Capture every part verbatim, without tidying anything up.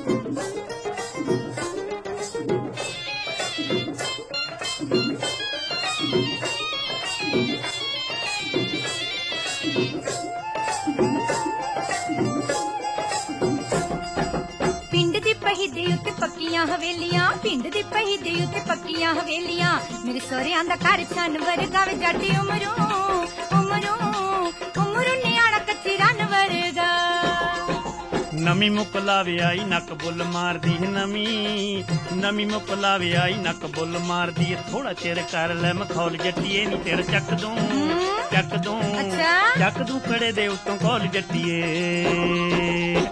पिंड दी पहीदे उत्ते पक्कियां हवेलियां, पिंड दी पहीदे उत्ते पक्कियां हवेलियां, मेरे सोहरियां दा घर छन वर्गा वे जाटी उमरू उमरू उमरू नियाणा कच्ची रन वर्गा। नमी मुकलावे आई नक बुल मारदी नमी, नमी मुकलावे आई नक बुल मारदी, थोड़ा चिर कर ले मखौल जट्टिए नी तेरा चक दूं चक दूं अच्छा? चक दूं खड़े दे उत्तों कौल जट्टिए।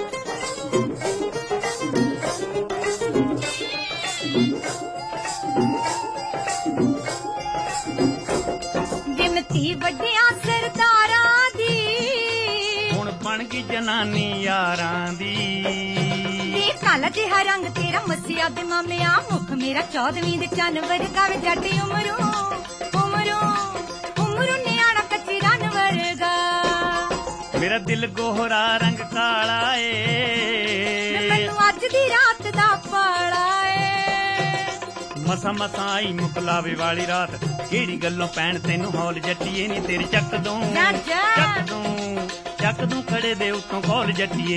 जिमती वड्डियां सरदारां दी हुण बन गई जनानी यारां दी। ये काला जिहा रंग तेरा मसिया दे मामिया, मुख मेरा चौदवीं दे चन वर्गा वे जाटी उमरू उमरू उमरू नियाणा कच्ची रन वर्गा। मेरा दिल गोहरा रंग काला ए, मैनू अज दी रात दा पाला ए। मसा मसा आई मुकलावे वाली रात, केड़ी गल्लों पैण तेनू हौल जट्टिए नी तेरे चक दूं राजा। चक दूं चक दूं खड़े दे उत्तों कौल जट्टिए।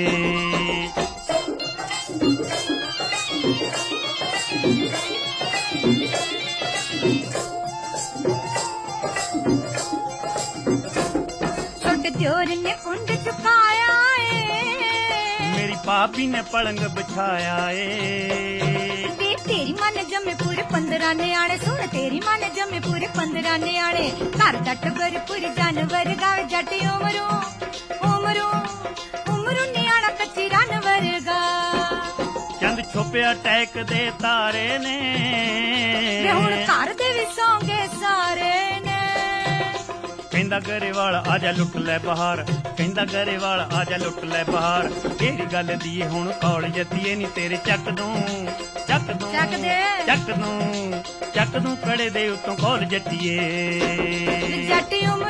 छोटे दियोर ने कुंड चुकाया ए, मेरी पापी ने पलंग बिछाया ए। वे तेरी मां ने जमे पूरे पंद्रह न्याणे, सुन तेरी मां ने जमे पूरे पंद्रह न्याणे, घर दा टब्बर पूरे जानवर गावे जाटी उमरू उमरू उमरू नियाणा कच्ची रन वर्गा। चंद छुपिया टैक दे तारे ने, वे हुण घर दे भी सौंगे सारे ने। कहंदा गरेवाल आजा लुट लै बहार, कहंदा गरेवाल आजा लुट लै बहार, केड़ी गल दी हुण कौल जट्टिए नी तेरे चक दूं चक दूं चक दे चक दूं चक दूं खड़े दे उत्तों कौल जट्टिए। जाटी उमरू